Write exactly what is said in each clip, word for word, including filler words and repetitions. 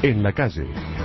en la calle.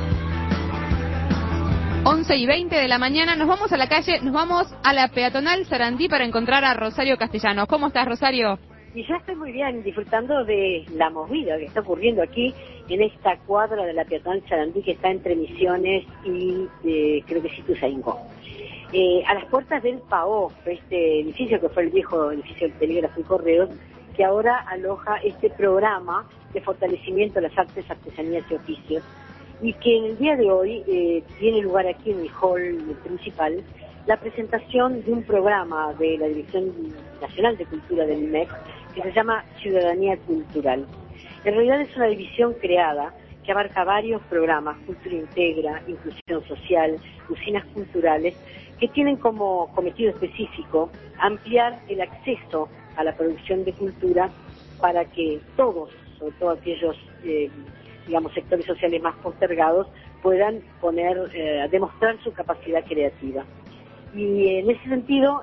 once y veinte de la mañana, nos vamos a la calle, nos vamos a la peatonal Sarandí para encontrar a Rosario Castellanos. ¿Cómo estás, Rosario? Y yo estoy muy bien, disfrutando de la movida que está ocurriendo aquí en esta cuadra de la peatonal Sarandí que está entre Misiones y eh, creo que es Ituzaingó. Eh, a las puertas del P A O, este edificio que fue el viejo edificio del Telégrafo y Correos, que ahora aloja este programa de fortalecimiento de las artes, artesanías y oficios, y que en el día de hoy eh, tiene lugar aquí en el hall principal la presentación de un programa de la Dirección Nacional de Cultura del I M E C que se llama Ciudadanía Cultural. En realidad es una división creada que abarca varios programas, Cultura Integra, Inclusión Social, usinas culturales, que tienen como cometido específico ampliar el acceso a la producción de cultura para que todos, sobre todo aquellos eh, digamos, sectores sociales más postergados, puedan poner, eh, demostrar su capacidad creativa. Y en ese sentido,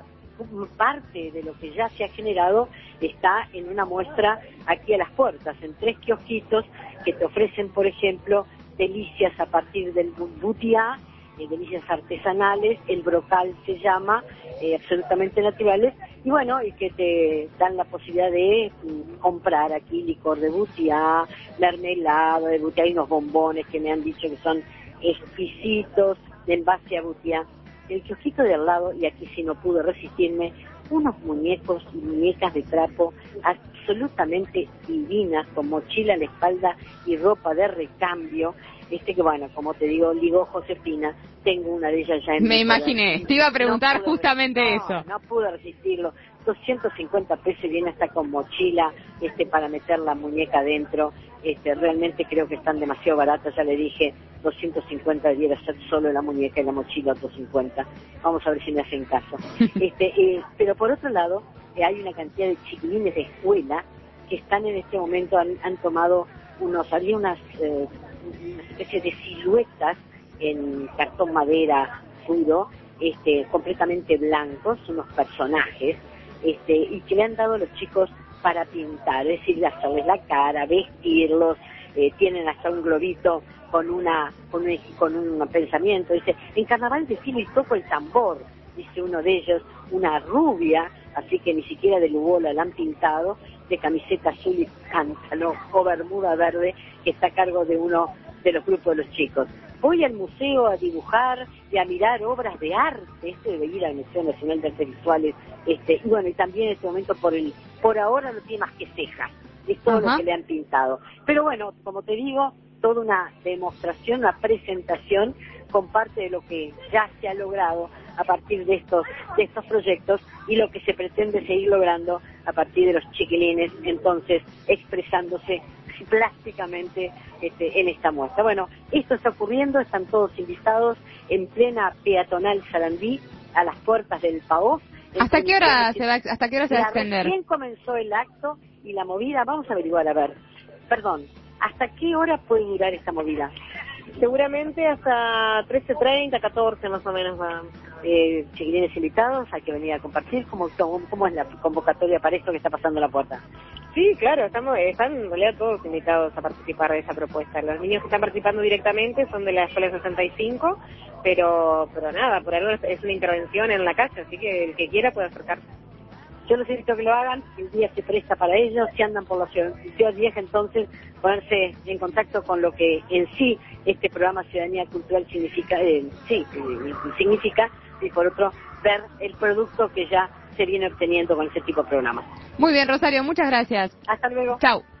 parte de lo que ya se ha generado está en una muestra aquí a las puertas, en tres kiosquitos que te ofrecen, por ejemplo, delicias a partir del butiá, eh, delicias artesanales, el brocal se llama, eh, absolutamente naturales, y bueno, y que te dan la posibilidad de mm, comprar aquí licor de butiá, mermelada de butiá y unos bombones que me han dicho que son exquisitos de envase a butiá. El kiosquito de al lado, y aquí sí no pude resistirme, unos muñecos y muñecas de trapo absolutamente divinas, con mochila a la espalda y ropa de recambio. Este que bueno, como te digo, digo Josefina, tengo una de ellas ya en Me imaginé, te iba a preguntar no justamente no, eso. No pude resistirlo. doscientos cincuenta pesos y viene hasta con mochila este para meter la muñeca adentro. Este, realmente creo que están demasiado baratas, ya le dije, doscientos cincuenta debiera ser solo la muñeca y la mochila otros cincuenta. Vamos a ver si me hacen caso. Este, eh, pero por otro lado, eh, hay una cantidad de chiquilines de escuela que están en este momento, han, han tomado unos, había unas, eh, una especie de siluetas en cartón madera puro, este, completamente blancos, unos personajes, este, y que le han dado a los chicos para pintar, es decir, hacerles la cara, vestirlos, eh, tienen hasta un globito con una, con un, con un pensamiento, dice, en carnaval desfilo y toco el tambor, dice uno de ellos, una rubia, así que ni siquiera de lubola la han pintado, de camiseta azul y cántalo o bermuda verde, que está a cargo de uno de los grupos de los chicos. Voy al museo a dibujar y a mirar obras de arte, este debe ir al Museo Nacional de Artes Visuales, este, y bueno, y también en este momento por el, por ahora no tiene más que cejas, es todo Ajá. lo que le han pintado. Pero bueno, como te digo, toda una demostración, una presentación con parte de lo que ya se ha logrado a partir de estos, de estos proyectos y lo que se pretende seguir logrando a partir de los chiquilines, entonces expresándose plásticamente este, en esta muestra. Bueno, esto está ocurriendo, están todos invitados en plena peatonal Sarandí, a las puertas del P A O. ¿Hasta qué hora se va, hasta qué hora se va a extender? Recién comenzó el acto y la movida, vamos a averiguar, a ver, perdón, ¿hasta qué hora puede durar esta movida? Seguramente hasta trece treinta, catorce más o menos va. Eh, chiquilines invitados, hay que venir a compartir. ¿Cómo, cómo, cómo es la convocatoria para esto que está pasando en la puerta? Sí, claro, estamos, están en realidad todos invitados a participar de esa propuesta. Los niños que están participando directamente son de la escuela sesenta y cinco, pero pero nada, por algo es una intervención en la calle, así que el que quiera puede acercarse. Yo les invito a que lo hagan, el día se presta para ellos, si andan por la ciudad, ciudad vieja, entonces ponerse en contacto con lo que en sí este programa Ciudadanía Cultural significa, eh, sí, eh, significa, y por otro, ver el producto que ya se viene obteniendo con ese tipo de programas. Muy bien, Rosario, muchas gracias. Hasta luego. Chau.